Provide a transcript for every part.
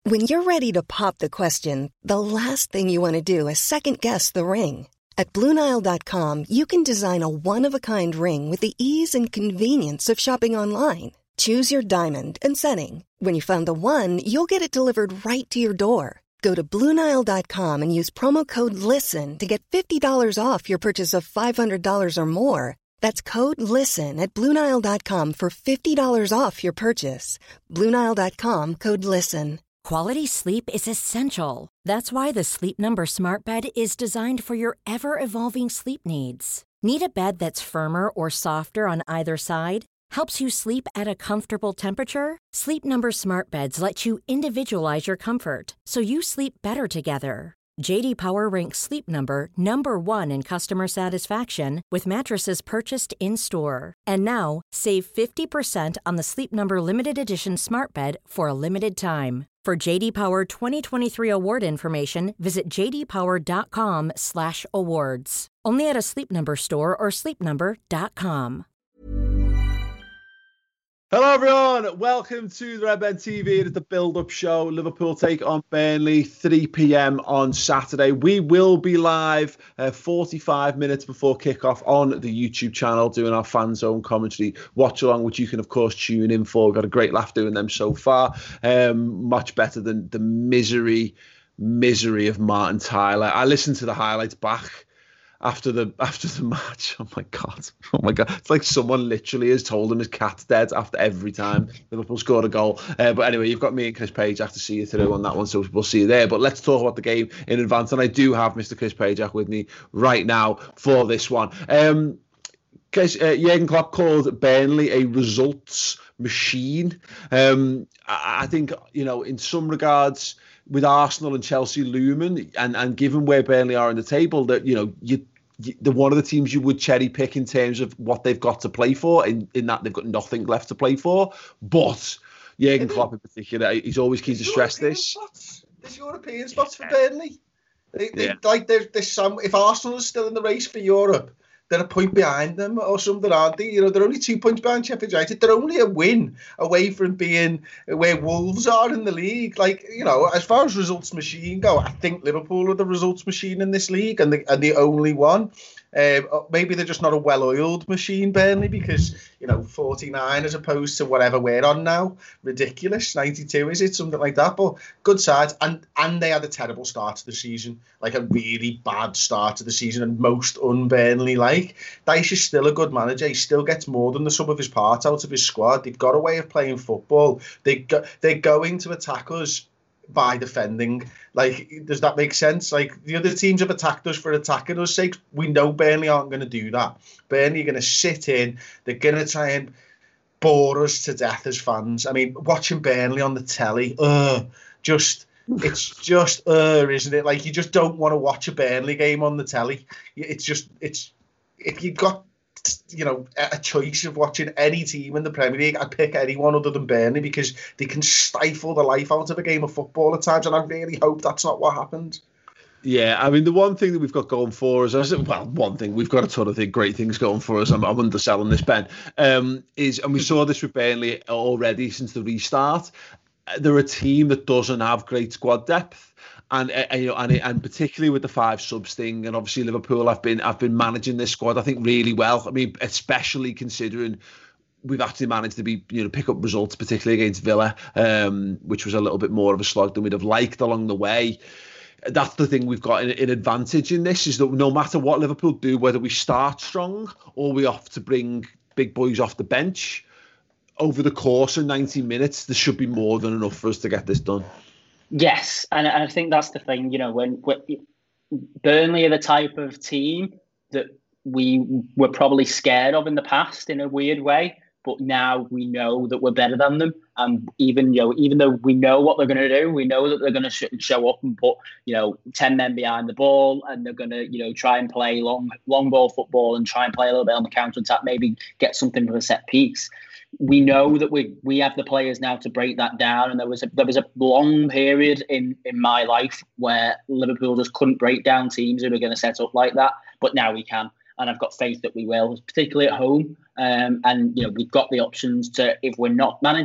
When you're ready to pop the question, the last thing you want to do is second-guess the ring. At BlueNile.com, you can design a one-of-a-kind ring with the ease and convenience of shopping online. Choose your diamond and setting. When you find the one, you'll get it delivered right to your door. Go to BlueNile.com and use promo code LISTEN to get $50 off your purchase of $500 or more. That's code LISTEN at BlueNile.com for $50 off your purchase. BlueNile.com, code LISTEN. Quality sleep is essential. That's why the Sleep Number Smart Bed is designed for your ever-evolving sleep needs. Need a bed that's firmer or softer on either side? Helps you sleep at a comfortable temperature? Sleep Number Smart Beds let you individualize your comfort, so you sleep better together. J.D. Power ranks Sleep Number number 1 in customer satisfaction with mattresses purchased in-store. And now, save 50% on the Sleep Number Limited Edition Smart Bed for a limited time. For J.D. Power 2023 award information, visit jdpower.com/awards. Only at a Sleep Number store or sleepnumber.com. Hello everyone, welcome to the Red Ben TV. It is the build-up show. Liverpool take on Burnley, 3 p.m. on Saturday. We will be live 45 minutes before kickoff on the YouTube channel doing our fan zone commentary watch along, which you can of course tune in for. We've got a great laugh doing them so far. Much better than the misery of Martin Tyler. I listened to the highlights back after the match. Oh my god! It's like someone literally has told him his cat's dead after every time Liverpool scored a goal. But anyway, you've got me and Chris Page. I have to see you through on that one, so we'll see you there. But let's talk about the game in advance, and I do have Mr. Chris Pajak with me right now for this one. Jurgen Klopp called Burnley a results machine. I think, in some regards, with Arsenal and Chelsea looming, and given where Burnley are in the table, that they're one of the teams you would cherry pick in terms of what they've got to play for. In that they've got nothing left to play for. But Jurgen Klopp in particular, he's always keen to stress this. There's European spots for Burnley. There's some. If Arsenal is still in the race for Europe, they're a point behind them or something, aren't they? They're only 2 points behind Sheffield United. They're only a win away from being where Wolves are in the league. As far as results machine go, I think Liverpool are the results machine in this league and the only one. Maybe they're just not a well-oiled machine, Burnley, because 49 as opposed to whatever we're on now. Ridiculous. 92 is it? Something like that. But good side. And they had a terrible start to the season, like a really bad start to the season, and most un-Burnley like. Dyche is still a good manager. He still gets more than the sum of his parts out of his squad. They've got a way of playing football. They're going to attack us by defending. Does that make sense? The other teams have attacked us for attacking us' sake. We know Burnley aren't going to do that. Burnley are going to sit in. They're going to try and bore us to death as fans. I mean, watching Burnley on the telly, it's just, isn't it? You just don't want to watch a Burnley game on the telly. If you've got a choice of watching any team in the Premier League, I'd pick anyone other than Burnley, because they can stifle the life out of a game of football at times, and I really hope that's not what happened. Yeah, I mean, the one thing that we've got going for us, we've got a ton of great things going for us. I'm underselling this, Ben, and we saw this with Burnley already since the restart. They're a team that doesn't have great squad depth. And particularly with the 5 subs thing, and obviously Liverpool have been managing this squad, I think, really well. I mean, especially considering we've actually managed to pick up results, particularly against Villa, which was a little bit more of a slog than we'd have liked along the way. That's the thing we've got in advantage in this, is that no matter what Liverpool do, whether we start strong or we have to bring big boys off the bench, over the course of 90 minutes, there should be more than enough for us to get this done. Yes, and I think that's the thing. When Burnley are the type of team that we were probably scared of in the past in a weird way, but now we know that we're better than them. And even though we know what they're going to do, we know that they're going to show up and put 10 men behind the ball, and they're going to try and play long ball football and try and play a little bit on the counter attack, maybe get something from a set piece. We know that we have the players now to break that down, and there was a long period in my life where Liverpool just couldn't break down teams who were going to set up like that, but now we can, and I've got faith that we will, particularly at home. And we've got the options to, if we're not managing it,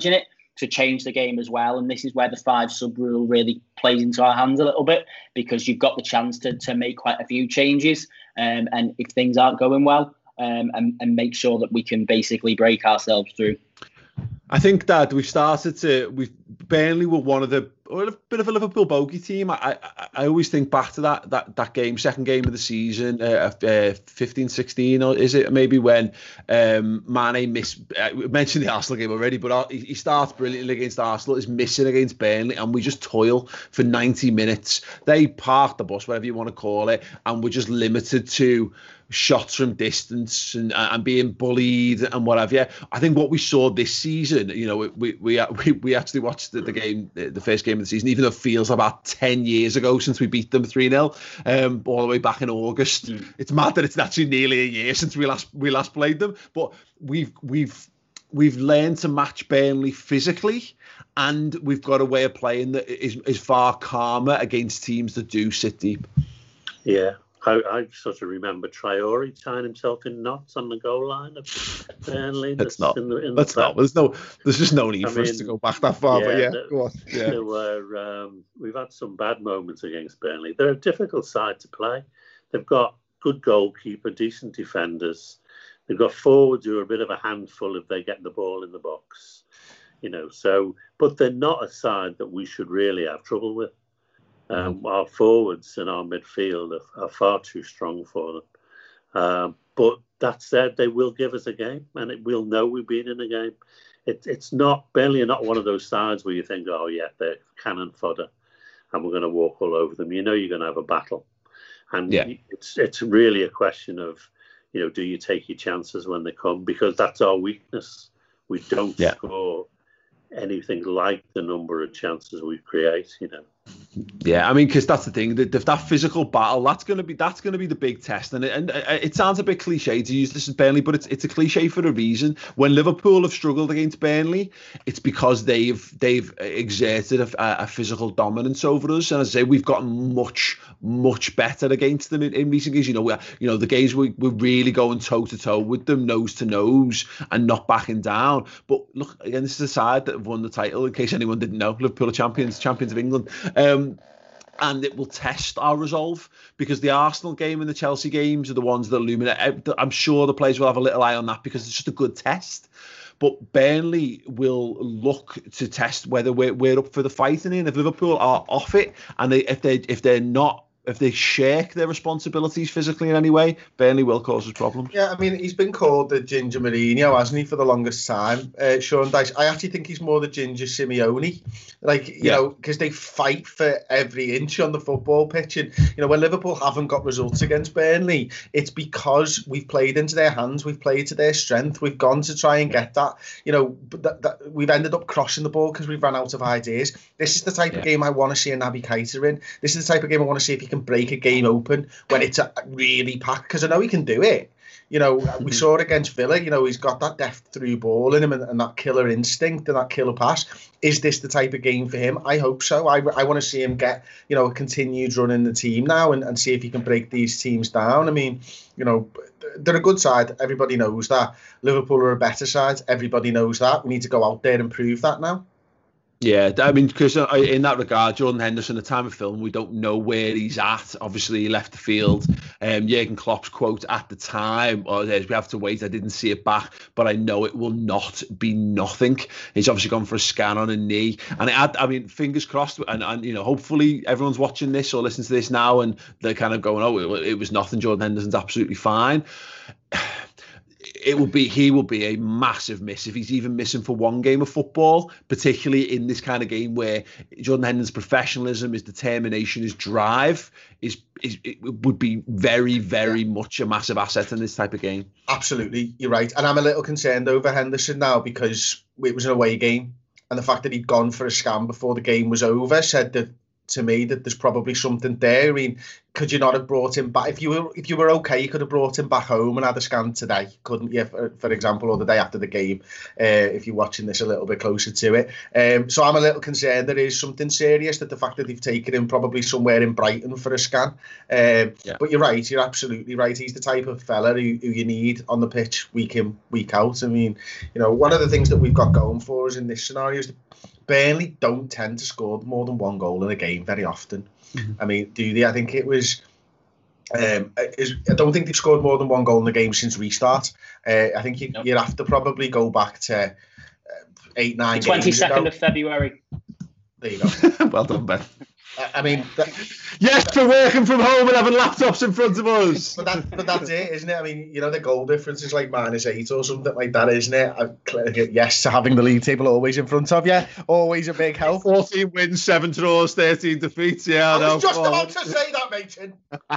to change the game as well. And this is where the 5 sub rule really plays into our hands a little bit, because you've got the chance to make quite a few changes. And if things aren't going well, and make sure that we can basically break ourselves through. I think that Burnley were a bit of a Liverpool bogey team. I always think back to that game, second game of the season, 15-16, or is it maybe when Mane mentioned the Arsenal game already, but he starts brilliantly against Arsenal, is missing against Burnley, and we just toil for 90 minutes. They park the bus, whatever you want to call it, and we're just limited to shots from distance and being bullied and whatever. Yeah, I think what we saw this season, we actually watched the game, the first game of the season, even though it feels about 10 years ago since we beat them 3-0, all the way back in August. It's mad that it's actually nearly a year since we last played them, but we've learned to match Burnley physically, and we've got a way of playing that is far calmer against teams that do sit deep. Yeah. I sort of remember Traore tying himself in knots on the goal line of Burnley. There's just no need for us to go back that far. Yeah, but go on. Yeah. There were, we've had some bad moments against Burnley. They're a difficult side to play. They've got good goalkeeper, decent defenders. They've got forwards who are a bit of a handful if they get the ball in the box. But they're not a side that we should really have trouble with. Our forwards and our midfield are far too strong for them. But that said, they will give us a game, and we'll know we've been in a game. It's not, Burnley are not one of those sides where you think, oh yeah, they're cannon fodder and we're going to walk all over them. You're going to have a battle. And it's really a question of, do you take your chances when they come? Because that's our weakness. We don't score anything like the number of chances we create, Yeah, I mean, because that's the thing, that physical battle, that's going to be the big test, and it sounds a bit cliche to use this as Burnley, but it's a cliche for a reason. When Liverpool have struggled against Burnley, it's because they've exerted a physical dominance over us, and as I say, we've gotten much better against them in recent games. The games we're really going toe to toe with them, nose to nose, and not backing down. But look, again, this is a side that have won the title. In case anyone didn't know, Liverpool are champions of England. And it will test our resolve, because the Arsenal game and the Chelsea games are the ones that illuminate. I'm sure the players will have a little eye on that, because it's just a good test. But Burnley will look to test whether we're up for the fighting. And if Liverpool are off it, and if they shirk their responsibilities physically in any way, Burnley will cause us problems. Yeah, I mean, he's been called the Ginger Mourinho, hasn't he, for the longest time, Sean Dyche. I actually think he's more the Ginger Simeone, because they fight for every inch on the football pitch. And, when Liverpool haven't got results against Burnley, it's because we've played into their hands, we've played to their strength, we've gone to try and get that. We've ended up crossing the ball because we've run out of ideas. This is the type of game I want to see a Naby Keita in. This is the type of game I want to see if he can break a game open when it's really packed, because I know he can do it. We saw it against Villa. He's got that deft through ball in him and that killer instinct and that killer pass. Is this the type of game for him? I hope so. I want to see him get a continued run in the team now and see if he can break these teams down. I mean, they're a good side. Everybody knows that. Liverpool are a better side. Everybody knows that. We need to go out there and prove that now. Yeah, I mean, because in that regard, Jordan Henderson, at the time of film, we don't know where he's at. Obviously, he left the field. Jurgen Klopp's quote at the time was, we have to wait. I didn't see it back, but I know it will not be nothing. He's obviously gone for a scan on a knee. And fingers crossed. And hopefully everyone's watching this or listening to this now and they're kind of going, oh, it was nothing. Jordan Henderson's absolutely fine. He will be a massive miss if he's even missing for one game of football, particularly in this kind of game where Jordan Henderson's professionalism, his determination, his drive it would be very, very much a massive asset in this type of game. Absolutely, you're right. And I'm a little concerned over Henderson now, because it was an away game, and the fact that he'd gone for a scan before the game was over said that to me that there's probably something there. I mean, could you not have brought him back? If you were okay, you could have brought him back home and had a scan today, couldn't you? For example, or the day after the game, if you're watching this a little bit closer to it. So I'm a little concerned there is something serious, that the fact that they've taken him probably somewhere in Brighton for a scan. But you're right, you're absolutely right. He's the type of fella who you need on the pitch week in, week out. I mean, one of the things that we've got going for us in this scenario is that Burnley don't tend to score more than one goal in a game very often. Mm-hmm. I mean, do they? I think it was. I don't think they've scored more than one goal in the game since restart. I think you'd have to probably go back to 8-9 games ago. 22nd of February. There you go. Well done, Ben. I mean, yes, for working from home and having laptops in front of us. But that's it, isn't it? I mean, the goal difference is like -8 or something like that, isn't it? Yes, having the league table always in front of you, always a big help. 14 wins, 7 draws, 13 defeats. Yeah, I was just about to say that, Machin.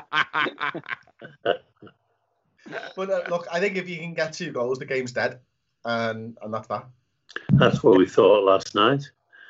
But look, I think if you can get 2 goals, the game's dead, and that's that. That's what we thought last night.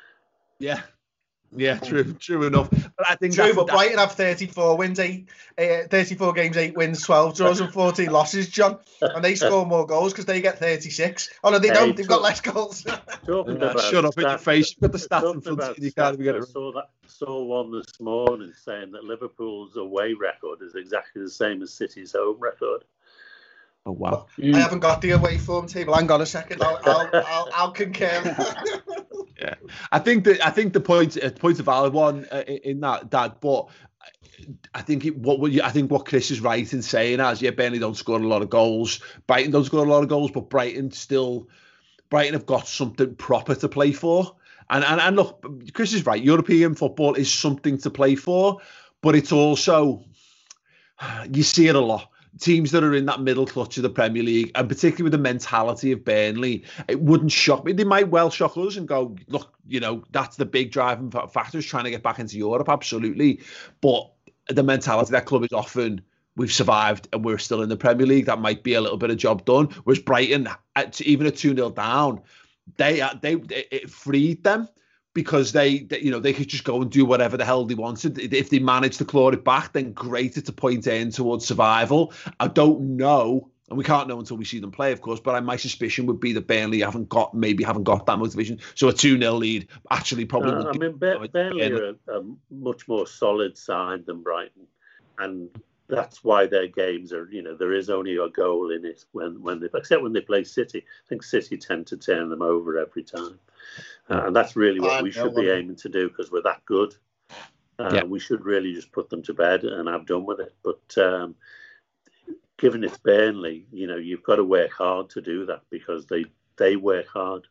Yeah, true enough. But I think but Brighton have 34 wins, 34 games, 8 wins, 12 draws, and 14 losses, John. And they score more goals because they get 36. Oh no, they don't. They've got less goals. Shut up in your face. You've got the stats in front of you. You can't even get it. Saw one this morning saying that Liverpool's away record is exactly the same as City's home record. Oh wow! I haven't got the away form table. Hang on a second. I'll concur. Yeah, I think the point's a valid one in that. But I think what Chris is right in saying Burnley don't score a lot of goals. Brighton don't score a lot of goals, but Brighton have got something proper to play for. And look, Chris is right. European football is something to play for, but it's also, you see it a lot. Teams that are in that middle clutch of the Premier League, and particularly with the mentality of Burnley, it wouldn't shock me. They might well shock us and go, look, that's the big driving factor, is trying to get back into Europe, absolutely. But the mentality of that club is often, we've survived and we're still in the Premier League. That might be a little bit of job done. Whereas Brighton, even at 2-0 down, it freed them. Because they could just go and do whatever the hell they wanted. If they managed to claw it back, then great, it's a point in towards survival. I don't know, and we can't know until we see them play, of course, but my suspicion would be that Burnley haven't got that motivation. So a 2-0 lead actually probably would. I mean, Burnley are a much more solid side than Brighton, and that's why their games are, there is only a goal in it except when they play City. I think City tend to turn them over every time. And that's really what we should be aiming to do, because we're that good. We should really just put them to bed and have done with it. But given it's Burnley, you've got to work hard to do that, because they work hard.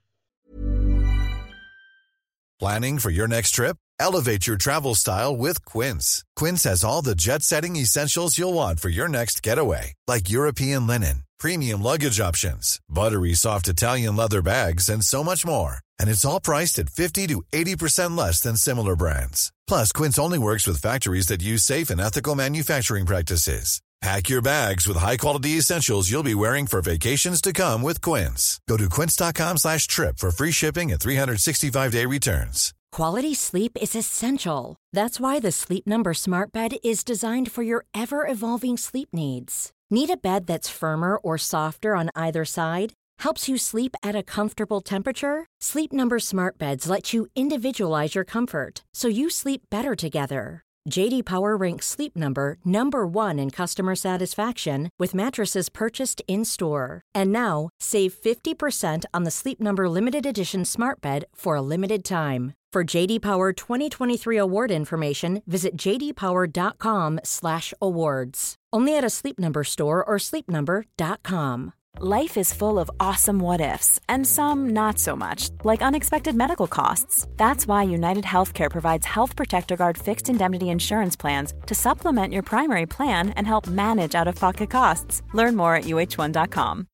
Planning for your next trip? Elevate your travel style with Quince. Quince has all the jet-setting essentials you'll want for your next getaway, like European linen, premium luggage options, buttery soft Italian leather bags, and so much more. And it's all priced at 50 to 80% less than similar brands. Plus, Quince only works with factories that use safe and ethical manufacturing practices. Pack your bags with high-quality essentials you'll be wearing for vacations to come with Quince. Go to quince.com/trip for free shipping and 365-day returns. Quality sleep is essential. That's why the Sleep Number Smart Bed is designed for your ever-evolving sleep needs. Need a bed that's firmer or softer on either side? Helps you sleep at a comfortable temperature? Sleep Number Smart Beds let you individualize your comfort, so you sleep better together. J.D. Power ranks Sleep Number #1 in customer satisfaction with mattresses purchased in-store. And now, save 50% on the Sleep Number Limited Edition Smart Bed for a limited time. For J.D. Power 2023 award information, visit jdpower.com/awards. Only at a Sleep Number store or sleepnumber.com. Life is full of awesome what-ifs, and some not so much, like unexpected medical costs. That's why United Healthcare provides Health Protector Guard fixed indemnity insurance plans to supplement your primary plan and help manage out-of-pocket costs. Learn more at uh1.com.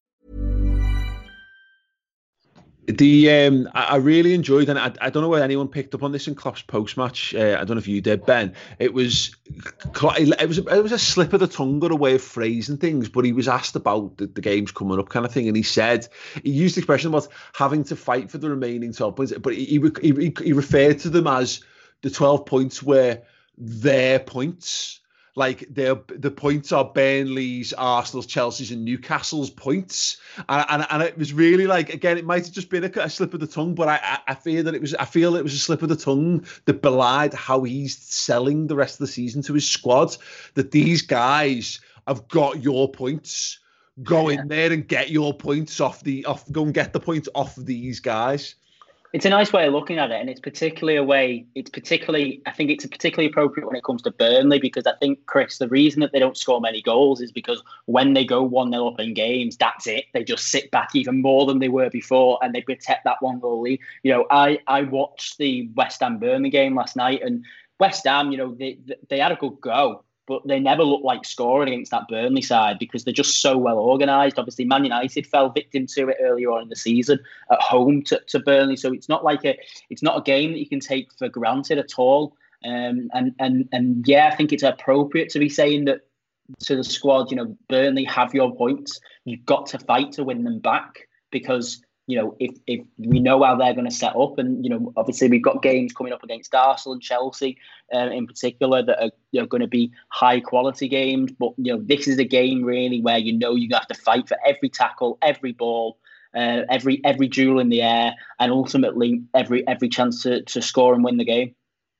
I really enjoyed, and I don't know whether anyone picked up on this in Klopp's post-match. I don't know if you did, Ben. It was a slip of the tongue or a way of phrasing things, but he was asked about the games coming up kind of thing, and he used the expression about having to fight for the remaining 12 points, but he referred to them as the 12 points were their points. Like the points are Burnley's, Arsenal's, Chelsea's, and Newcastle's points, and it was really like, again, it might have just been a slip of the tongue, but I feel it was a slip of the tongue that belied how he's selling the rest of the season to his squad. That these guys have got your points. Go in there and get your points go and get the points off of these guys. It's a nice way of looking at it, and I think it's particularly appropriate when it comes to Burnley, because I think, Chris, the reason that they don't score many goals is because when they go 1-0 up in games, that's it. They just sit back even more than they were before, and they protect that 1-goal lead. You know, I watched the West Ham Burnley game last night, and West Ham, you know, they had a good go, but they never looked like scoring against that Burnley side because they're just so well organised. Obviously, Man United fell victim to it earlier on in the season at home to Burnley. So it's not a game that you can take for granted at all. And yeah, I think it's appropriate to be saying that to the squad, you know, Burnley have your points. You've got to fight to win them back, because, you know, if we know how they're going to set up, and, you know, obviously we've got games coming up against Arsenal and Chelsea in particular that are, you know, going to be high quality games. But, you know, this is a game really where, you know, you have to fight for every tackle, every ball, every duel in the air, and ultimately every chance to score and win the game.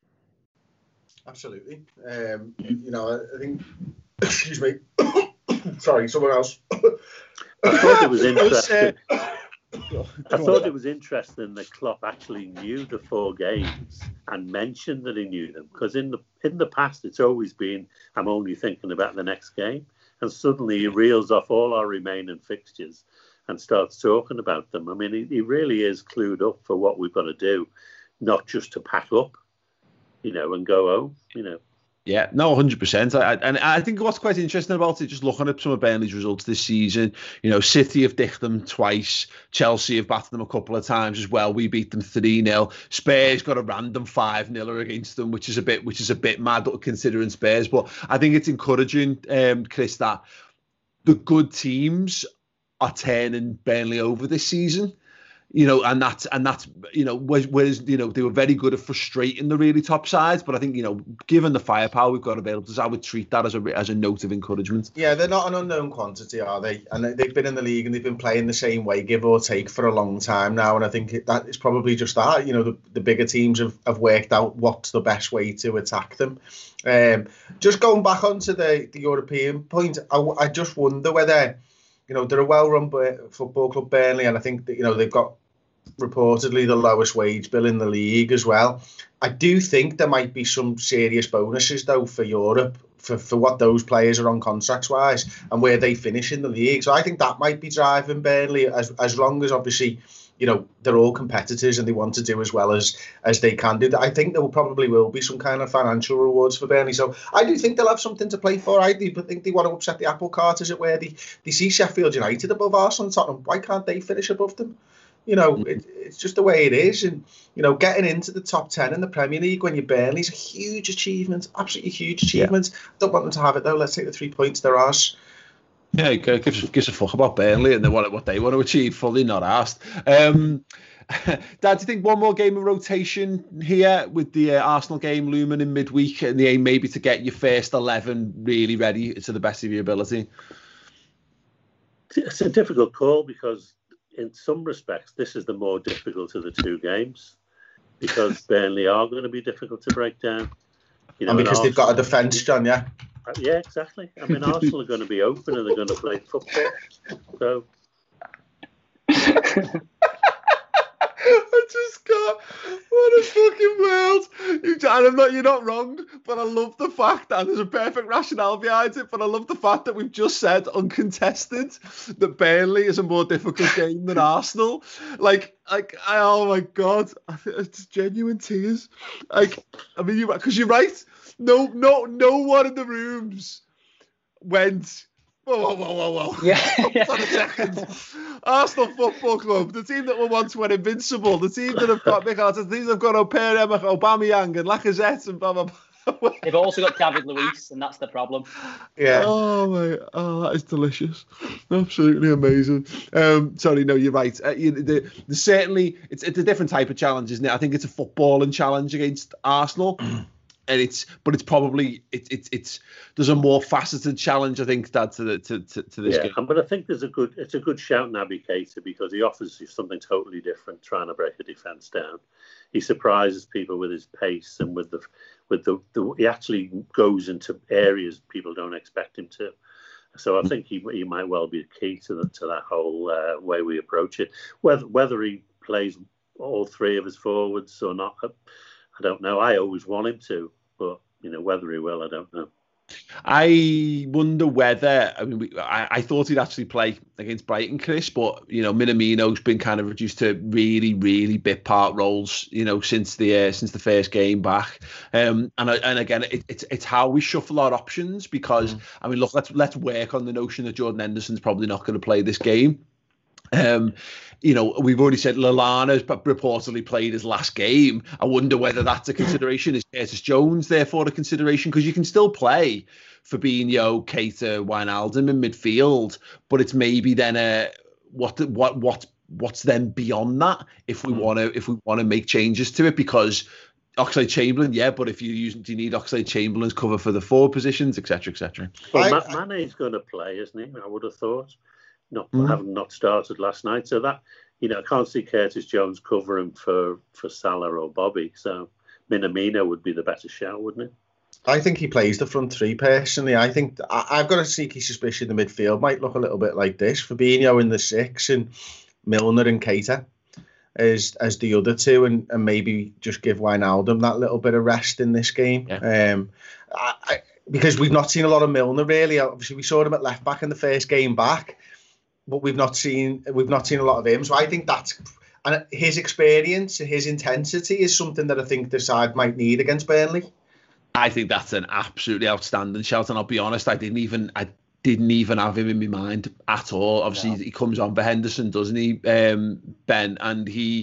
Absolutely. You know, I think. Excuse me. Sorry, someone else. I thought it was interesting. I thought it was interesting that Klopp actually knew the 4 games and mentioned that he knew them, because in the past it's always been, I'm only thinking about the next game, and suddenly he reels off all our remaining fixtures and starts talking about them. I mean, he really is clued up for what we've got to do, not just to pack up, you know, and go home, you know. Yeah, no, 100%. And I think what's quite interesting about it, just looking at some of Burnley's results this season, you know, City have dicked them twice. Chelsea have battered them a couple of times as well. We beat them 3-0. Spurs got a random 5-0 against them, which is a bit mad considering Spurs. But I think it's encouraging, Chris, that the good teams are turning Burnley over this season. You know, and that's you know, whereas, you know, they were very good at frustrating the really top sides, but I think, you know, given the firepower we've got available, I would treat that as a note of encouragement. Yeah, they're not an unknown quantity, are they? And they've been in the league and they've been playing the same way, give or take, for a long time now. And I think that is probably just that. You know, the bigger teams have worked out what's the best way to attack them. Just going back onto the European point, I just wonder whether, you know, they're a well-run football club, Burnley, and I think that, you know, they've got reportedly the lowest wage bill in the league as well. I do think there might be some serious bonuses, though, for Europe, for what those players are on contracts-wise and where they finish in the league. So I think that might be driving Burnley, as long as, obviously, you know, they're all competitors and they want to do as well as they can do. I think there probably will be some kind of financial rewards for Burnley. So I do think they'll have something to play for. I do think they want to upset the apple cart, as it were. They see Sheffield United above Arsenal and Tottenham. Why can't they finish above them? You know, it's just the way it is. And, you know, getting into the top 10 in the Premier League when you're Burnley is a huge achievement, absolutely huge achievement. Yeah. Don't want them to have it, though. Let's take the 3 points they're ours. Yeah, gives a fuck about Burnley and what they want to achieve, fully not asked. Dad, do you think one more game of rotation here with the Arsenal game looming in midweek, and the aim maybe to get your first 11 really ready to the best of your ability? It's a difficult call, because in some respects this is the more difficult of the 2 games, because Burnley are going to be difficult to break down. You know, and because they've got a defence, John, yeah? Yeah, exactly. I mean, Arsenal are going to be open and they're going to play football. So I just got, what a fucking world. You're not wrong, but I love the fact that there's a perfect rationale behind it, but I love the fact that we've just said, uncontested, that Burnley is a more difficult game than Arsenal. Oh my God, it's genuine tears. Because you're right. No one in the rooms went, whoa. Yeah. Hold on a second. Arsenal Football Club, the team that were once invincible, the team that have got Mikel Arteta, the team that have got Pierre-Emerick Aubameyang and Lacazette and blah, blah, blah. They've also got David Luiz, and that's the problem. Yeah. That is delicious. Absolutely amazing. Sorry, no, you're right. Certainly, it's a different type of challenge, isn't it? I think it's a footballing challenge against Arsenal. And it's probably there's a more faceted challenge, I think, Dad, to this game. But I think it's a good shout, Naby Keita, because he offers you something totally different, trying to break a defence down. He surprises people with his pace and with the he actually goes into areas people don't expect him to. So I think he might well be key to that whole way we approach it. Whether he plays all three of his forwards or not, I don't know. I always want him to. But, whether he will, I don't know. I wonder whether, I thought he'd actually play against Brighton, Chris, but, Minamino's been kind of reduced to really, really bit part roles, since the first game back. And again, it's how we shuffle our options because, look, let's work on the notion that Jordan Henderson's probably not going to play this game. We've already said Lallana's reportedly played his last game. I wonder whether that's a consideration. Is Curtis Jones therefore a consideration? Because you can still play Fabinho, Keita, Wijnaldum in midfield, but it's maybe then what's then beyond that if we want to make changes to it, because Oxlade-Chamberlain, but do you need Oxlade-Chamberlain's cover for the forward positions, etc., etc. Well, Mane's going to play, isn't he? I would have thought. Having not started last night, so that I can't see Curtis Jones covering for Salah or Bobby. So Minamino would be the better shout, wouldn't it? I think he plays the front three personally. I think I've got a sneaky suspicion the midfield might look a little bit like this: Fabinho in the 6 and Milner and Keita as the other two, and maybe just give Wijnaldum that little bit of rest in this game. Yeah. Because we've not seen a lot of Milner really. Obviously, we saw him at left back in the first game back. But we've not seen a lot of him. So I think and his experience, his intensity is something that I think the side might need against Burnley. I think that's an absolutely outstanding shout, and I'll be honest, I didn't even have him in my mind at all. Obviously, he comes on for Henderson, doesn't he, Ben? And he's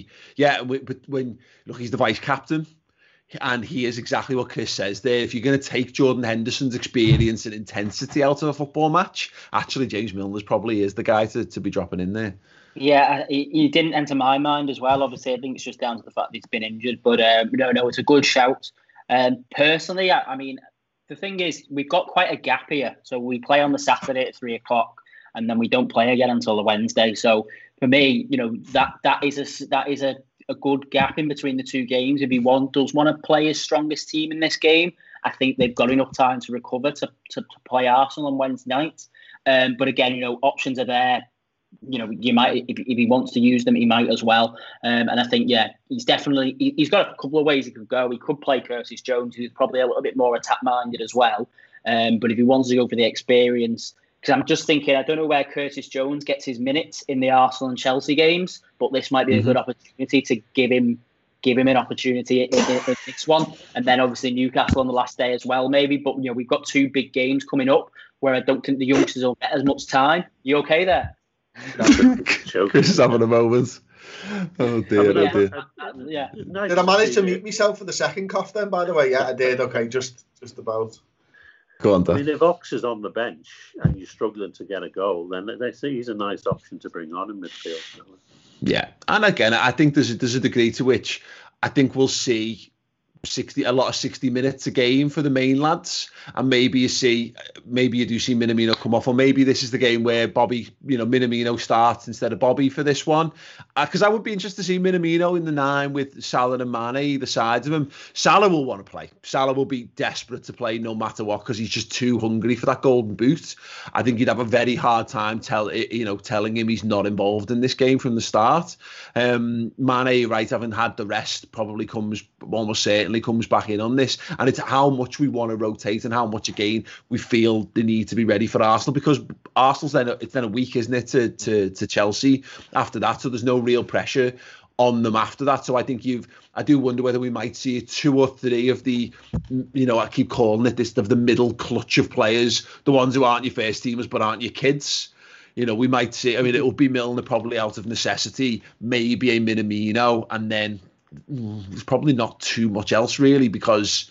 the vice captain. And he is exactly what Chris says there. If you're going to take Jordan Henderson's experience and intensity out of a football match, actually James Milner probably is the guy to be dropping in there. Yeah, he didn't enter my mind as well. Obviously, I think it's just down to the fact that he's been injured. But no, it's a good shout. Personally, the thing is, we've got quite a gap here. So we play on the Saturday at 3:00, and then we don't play again until the Wednesday. So for me, that is a good gap in between the two games. If he does want to play his strongest team in this game, I think they've got enough time to recover to play Arsenal on Wednesday night. But again, options are there. You might, if he wants to use them, he might as well. And I think, he's got a couple of ways he could go. He could play Curtis Jones, who's probably a little bit more attack-minded as well. But if he wants to go for the experience, because I'm just thinking, I don't know where Curtis Jones gets his minutes in the Arsenal and Chelsea games, but this might be a good opportunity to give him an opportunity in this one. And then obviously Newcastle on the last day as well, maybe. But, we've got two big games coming up where I don't think the youngsters will get as much time. You okay there? Chris is having a moment. Oh dear. Did I manage to mute myself for the second cough then, by the way? Yeah, I did. Okay, just about. Go on, Dan. If Ox is on the bench and you're struggling to get a goal, then they see he's a nice option to bring on in midfield. Yeah, and again, I think there's a degree to which I think we'll see a lot of 60 minutes a game for the main lads, and maybe you do see Minamino come off, or maybe this is the game where Minamino starts instead of Bobby for this one, because I would be interested to see Minamino in the 9 with Salah and Mane either sides of him. Salah will want to play. Salah will be desperate to play no matter what, because he's just too hungry for that golden boot. I think he'd have a very hard time telling him he's not involved in this game from the start. Mane, right, having had the rest, probably almost certainly comes back in on this, and it's how much we want to rotate and how much again we feel they need to be ready for Arsenal, because Arsenal's then a week, isn't it, to Chelsea after that, so there's no real pressure on them after that. So I think I do wonder whether we might see 2 or 3 of the, I keep calling it this, of the middle clutch of players, the ones who aren't your first teamers but aren't your kids. We might see, it will be Milner probably out of necessity, maybe a Minamino, and then there's probably not too much else really, because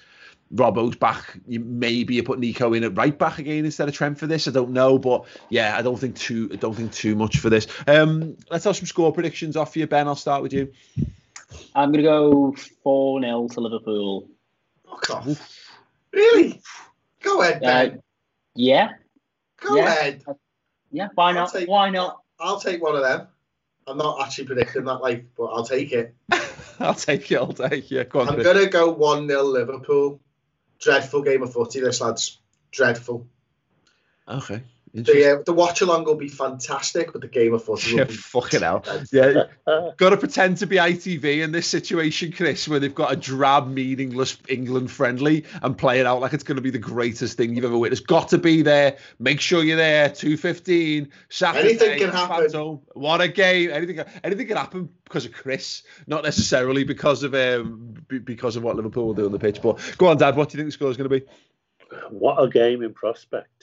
Robbo's back. Maybe you put Nico in at right back again instead of Trent for this. I don't know, but yeah, I don't think too much for this. Let's have some score predictions off for you, Ben. I'll start with you. I'm going to go 4-0 to Liverpool. Fuck off. Really? Go ahead, Ben. Yeah. Go ahead. Yeah, why not? Why not? I'll take one of them. I'm not actually predicting that, but I'll take it. I'll take it. Yeah, go on. I'm going to go 1-0 Liverpool. Dreadful game of footy, this, lads. Dreadful. Okay. The watch along will be fantastic, but the game of footy will be fucking hell. Yeah, got to pretend to be ITV in this situation, Chris, where they've got a drab, meaningless England friendly and play it out like it's going to be the greatest thing you've ever witnessed. Got to be there. Make sure you're there. 2:15 Saturday. Anything can happen. What a game! Anything can happen because of Chris, not necessarily because of what Liverpool will do on the pitch. But go on, Dad. What do you think the score is going to be? What a game in prospect.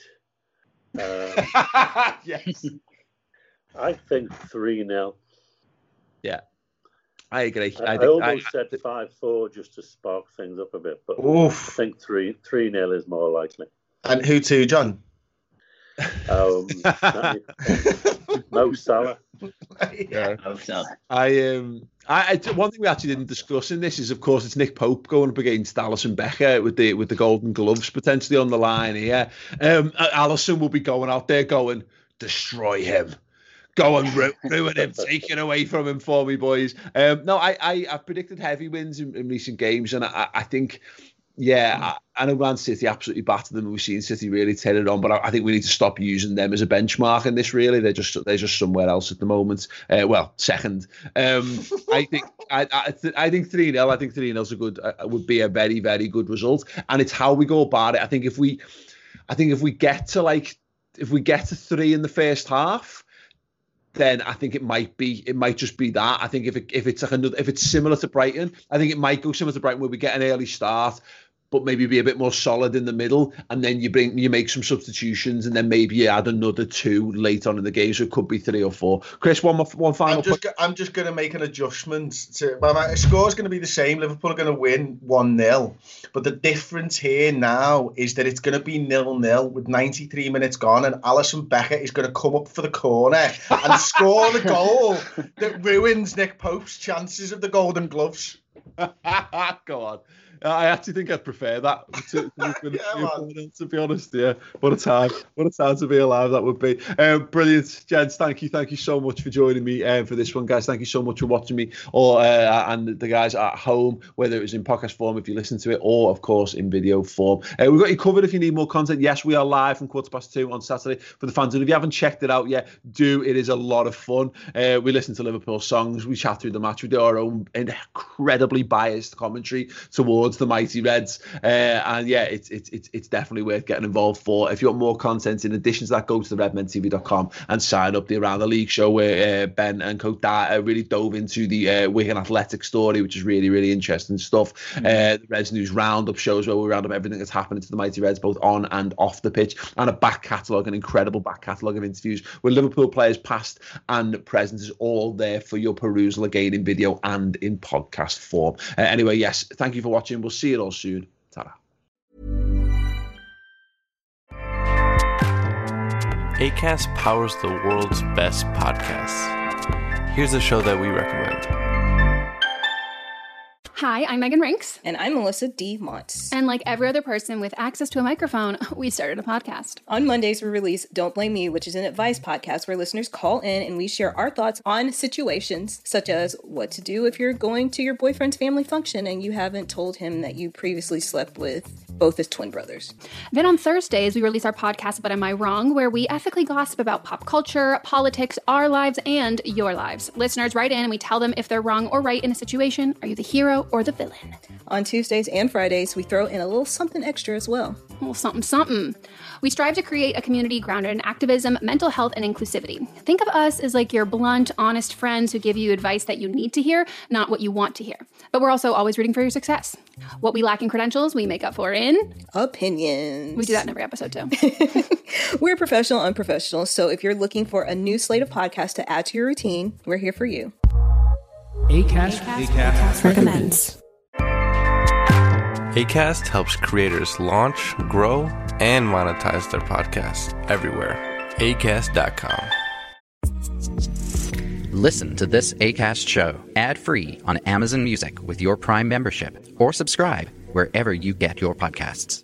Yes. I think 3-0. Yeah, I agree. I almost said 5-4 just to spark things up a bit, but I think 3-0 is more likely. And who to, John? Mo Salah. Yeah. One thing we actually didn't discuss in this is, of course, it's Nick Pope going up against Alisson Becker with the Golden Gloves potentially on the line here. Alisson will be going out there going, destroy him. Go and ruin him, take it away from him for me, boys. I've predicted heavy wins in recent games, and I think... Yeah, I know Man City absolutely battered them. We've seen City really tear it on, but I think we need to stop using them as a benchmark in this. Really, they're just somewhere else at the moment. Second. I think 3-0. I think 3-0 is would be a very, very good result, and it's how we go about it. I think if we get to 3 in the first half, then I think it might just be that. I think if it's similar to Brighton, I think it might go similar to Brighton where we get an early start, but maybe be a bit more solid in the middle, and then you make some substitutions, and then maybe you add another 2 late on in the game, so it could be 3 or 4. Chris, one final. I'm just going to make an adjustment. My score is going to be the same. Liverpool are going to win 1-0, but the difference here now is that it's going to be 0-0 with 93 minutes gone, and Alisson Becker is going to come up for the corner and score the goal that ruins Nick Pope's chances of the Golden Gloves. Go on. I actually think I'd prefer that to be honest. Yeah, what a time to be alive that would be. Brilliant, gents. Thank you so much for joining me for this one, guys. Thank you so much for watching me, and the guys at home, whether it was in podcast form if you listen to it, or of course in video form. We've got you covered if you need more content. Yes, we are live from 2:15 on Saturday for the fans, and if you haven't checked it out yet, do. It is a lot of fun. We listen to Liverpool songs, we chat through the match, we do our own incredibly biased commentary towards the Mighty Reds, and yeah, it's definitely worth getting involved for. If you want more content in addition to that, go to the redmentv.com and sign up. The Around the League show where Ben and Co really dove into the Wigan Athletic story, which is really, really interesting stuff. The Reds News Roundup shows where we round up everything that's happening to the Mighty Reds both on and off the pitch, and an incredible back catalogue of interviews with Liverpool players past and present is all there for your perusal again in video and in podcast form. Anyway, yes, thank you for watching. We'll see you all soon. Ta-ra. Acast powers the world's best podcasts. Here's a show that we recommend. Hi, I'm Megan Rinks. And I'm Melissa D. Montz. And like every other person with access to a microphone, we started a podcast. On Mondays, we release Don't Blame Me, which is an advice podcast where listeners call in and we share our thoughts on situations such as what to do if you're going to your boyfriend's family function and you haven't told him that you previously slept with both his twin brothers. Then on Thursdays, we release our podcast, But Am I Wrong?, where we ethically gossip about pop culture, politics, our lives, and your lives. Listeners write in and we tell them if they're wrong or right in a situation. Are you the hero or the villain? On Tuesdays and Fridays, we throw in a little something extra as well. A little something. We strive to create a community grounded in activism, mental health, and inclusivity. Think of us as like your blunt, honest friends who give you advice that you need to hear, not what you want to hear. But we're also always rooting for your success. What we lack in credentials, we make up for in opinions. We do that in every episode too. We're professional, unprofessional. So if you're looking for a new slate of podcasts to add to your routine, we're here for you. Acast recommends. Acast helps creators launch, grow, and monetize their podcasts everywhere. Acast.com. Listen to this Acast show ad-free on Amazon Music with your Prime membership, or subscribe wherever you get your podcasts.